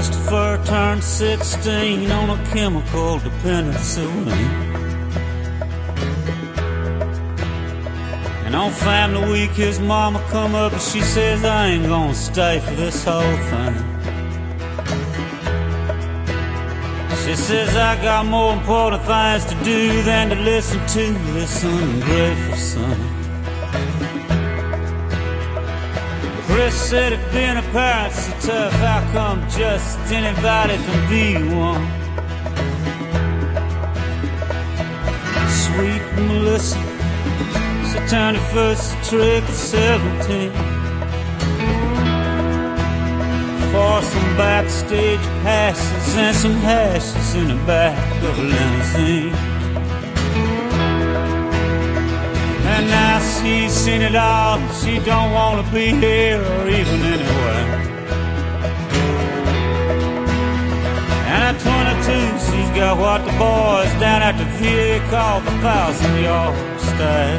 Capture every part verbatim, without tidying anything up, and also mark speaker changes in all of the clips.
Speaker 1: Christopher turned sixteen on a chemical dependency wing. And on Family Week his mama come up and she says, I ain't gonna stay for this whole thing. She says, I got more important things to do than to listen to this ungrateful son. Chris said if being a parent's so tough, how come just anybody can be one? Sweet Melissa, she turned her first trick at seventeen. For some backstage passes and some hashes in the back of a limousine. And now she's seen it all, she don't want to be here or even anywhere. And at twenty-two she's got what the boys down at the V A call the thousand yard stare.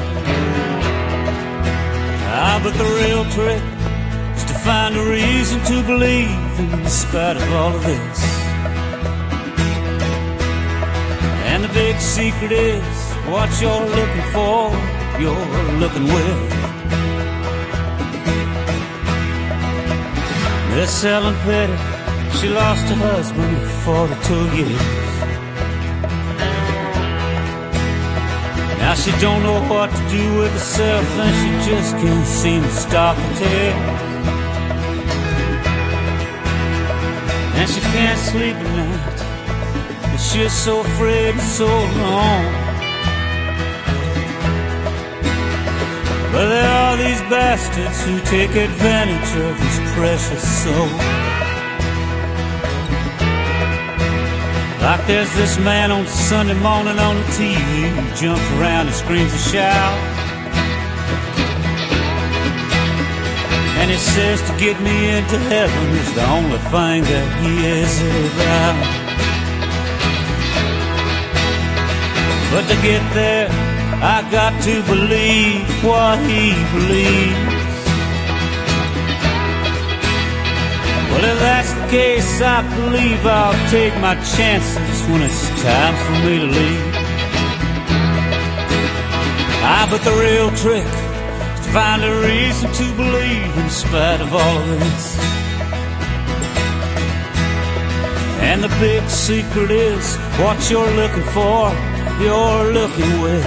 Speaker 1: Ah, but the real trick is to find a reason to believe in spite of all of this. And the big secret is what you're looking for, you're looking with. Miss Ellen Petty, she lost her husband at forty-two years. Now she don't know what to do with herself, and she just can't seem to stop the tears. And she can't sleep at night, and she's so afraid and so alone. But there are these bastards who take advantage of this precious soul. Like there's this man on Sunday morning on the T V who jumps around and screams and shouts. And he says to get me into heaven is the only thing that he is about. But to get there, I got to believe what he believes. Well, if that's the case, I believe I'll take my chances when it's time for me to leave. Ah, but the real trick is to find a reason to believe in spite of all of this. And the big secret is what you're looking for, you're looking with.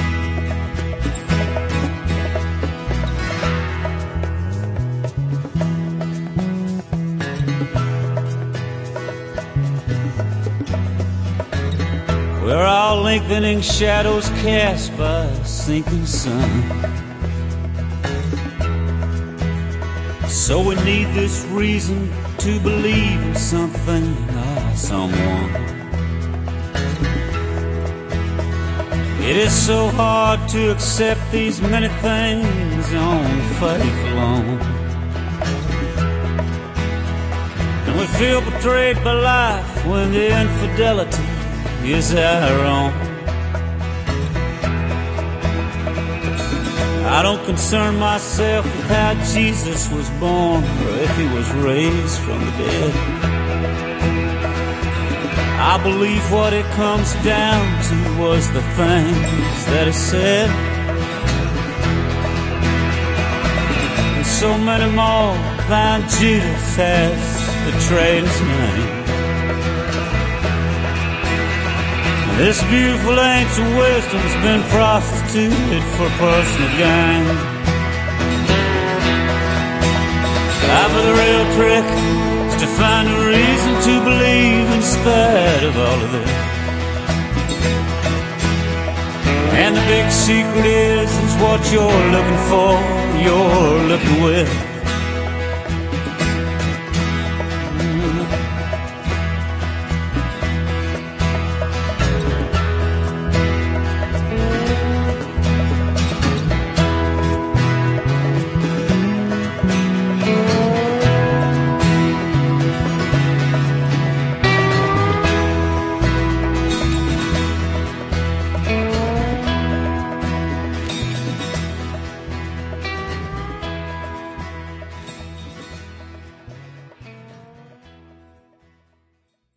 Speaker 1: We're all lengthening shadows cast by a sinking sun. So we need this reason to believe in something or someone. It is so hard to accept these many things on faith alone. And we feel betrayed by life when the infidelity is our own. I don't concern myself with how Jesus was born or if he was raised from the dead. I believe what it comes down to was the things that he said. And so many more than Judas has betrayed his name. This beautiful ancient wisdom's been prostituted for personal gain. Ah, but the real trick is to find a reason to believe in spite of all of this. And the big secret is, is what you're looking for, you're looking with.